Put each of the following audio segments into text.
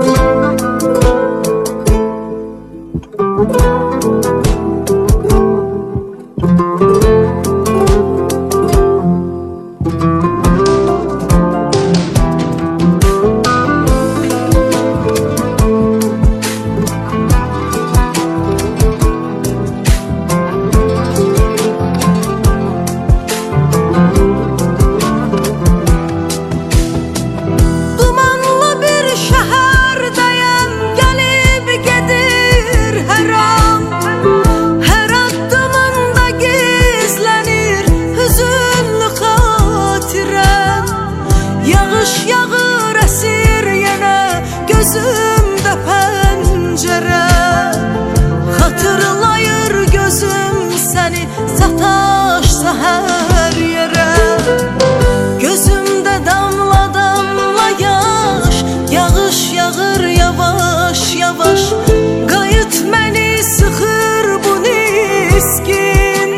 Gözümdə pəncərə xatırlayır gözüm səni sataşsa hər yerə. Gözümdə damla damla yaş, yağış yağır yavaş yavaş. Qayıt məni sıxır bu niskin.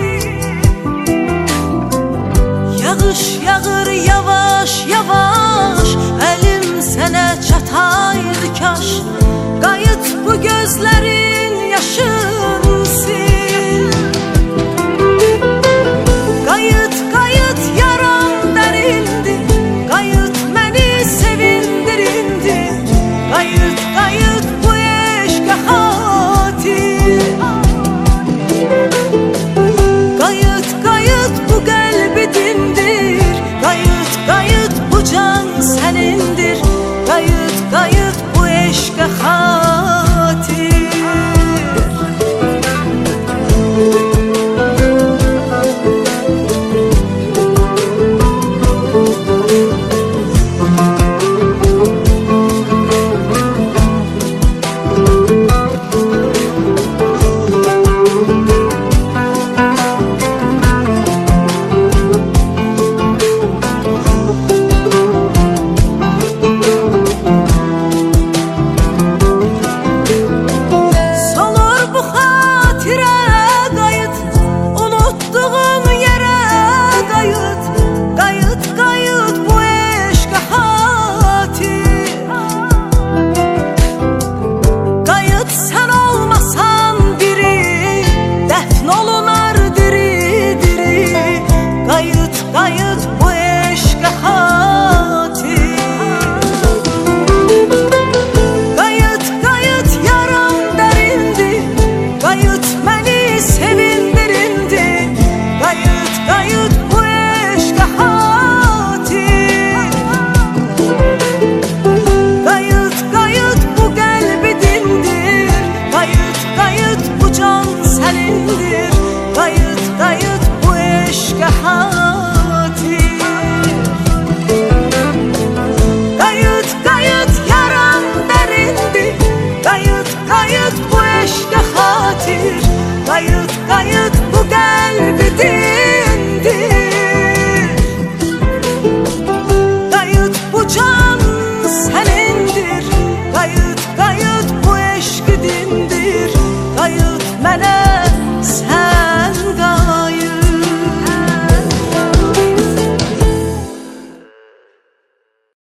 Yağış yağır yavaş yavaş, əlim sənə çataydı kaş. Qayıt bu gözlərin yaşın sil. Qayıt qayıt yaram dərindir, qayıt məni sevindirindir. Qayıt qayıt bu eşqə xatir. Qayıt qayıt bu qəlbi dindir. Qayıt qayıt bu can sənindir. Qayıt qayıt bu eşqə xatir. Qayıt bu eşqə xatir. Qayıt qayıt yaram dərindir. Qayıt məni sevindirindir. Qayıt qayıt bu eşqə xatir. Qayıt qayıt bu qəlbi dindir. Qayıt qayıt bu can sənindir. Qayıt qayıt bu eşqə xatir. Qayıt qayıt bu qəlbi dindir. Qayıt bu can sənindir. Qayıt qayıt bu eşqi dindir.